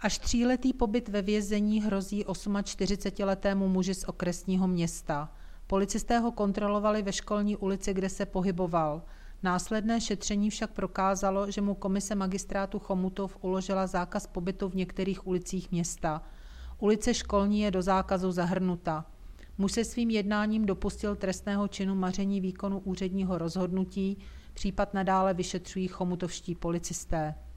Až 3letý pobyt ve vězení hrozí 48letému muži z okresního města. Policisté ho kontrolovali ve Školní ulici, kde se pohyboval. Následné šetření však prokázalo, že mu komise magistrátu Chomutov uložila zákaz pobytu v některých ulicích města. Ulice Školní je do zákazu zahrnuta. Muž se svým jednáním dopustil trestného činu maření výkonu úředního rozhodnutí, případ nadále vyšetřují chomutovští policisté.